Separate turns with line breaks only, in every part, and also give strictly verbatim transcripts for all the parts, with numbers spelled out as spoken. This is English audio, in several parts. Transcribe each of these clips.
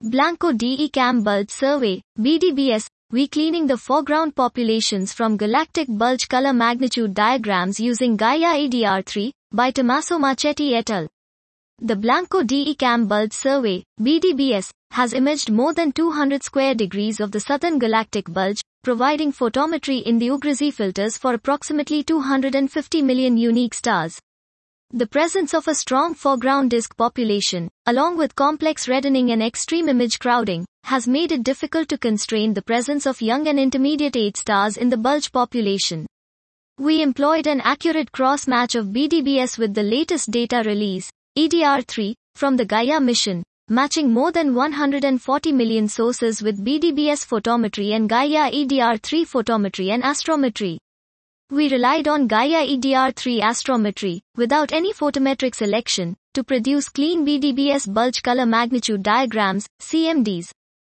Blanco D E CAM Bulge Survey, B D B S, we cleaning the foreground populations from galactic bulge color magnitude diagrams using Gaia A D R three, by Tommaso Marchetti et al. The Blanco D E CAM Bulge Survey, B D B S, has imaged more than two hundred square degrees of the southern galactic bulge, providing photometry in the Ugrizzi filters for approximately two hundred fifty million unique stars. The presence of a strong foreground disk population, along with complex reddening and extreme image crowding, has made it difficult to constrain the presence of young and intermediate age stars in the bulge population. We employed an accurate cross-match of B D B S with the latest data release, A D R three, from the Gaia mission, matching more than one hundred forty million sources with B D B S photometry and Gaia A D R three photometry and astrometry. We relied on Gaia A D R three astrometry, without any photometric selection, to produce clean B D B S bulge color magnitude diagrams, C M Ds.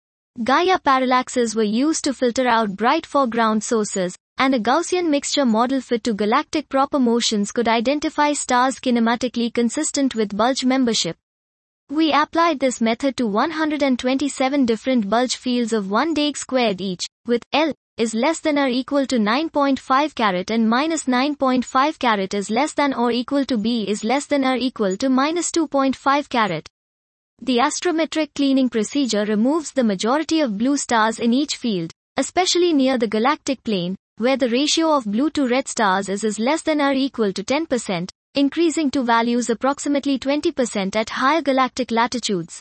Gaia parallaxes were used to filter out bright foreground sources, and a Gaussian mixture model fit to galactic proper motions could identify stars kinematically consistent with bulge membership. We applied this method to one hundred twenty-seven different bulge fields of one dag squared each, with L is less than or equal to nine point five carat and minus nine point five carat is less than or equal to B is less than or equal to minus two point five carat. The astrometric cleaning procedure removes the majority of blue stars in each field, especially near the galactic plane, where the ratio of blue to red stars is, is less than or equal to ten percent, increasing to values approximately twenty percent at higher galactic latitudes.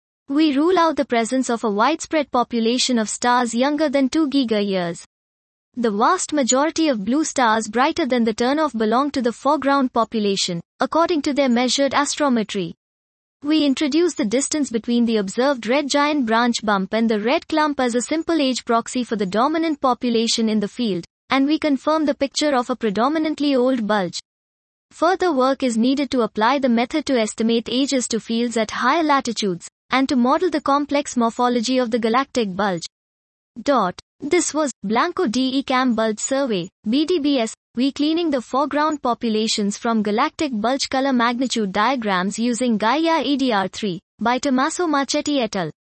We rule out the presence of a widespread population of stars younger than two giga-years. The vast majority of blue stars brighter than the turnoff belong to the foreground population, according to their measured astrometry. We introduce the distance between the observed red giant branch bump and the red clump as a simple age proxy for the dominant population in the field, and we confirm the picture of a predominantly old bulge. Further work is needed to apply the method to estimate ages to fields at higher latitudes, and to model the complex morphology of the galactic bulge. Dot. This was Blanco D E CAM Bulge Survey, B D B S, we cleaning the foreground populations from galactic bulge color magnitude diagrams using Gaia A D R three, by Tommaso Marchetti et al.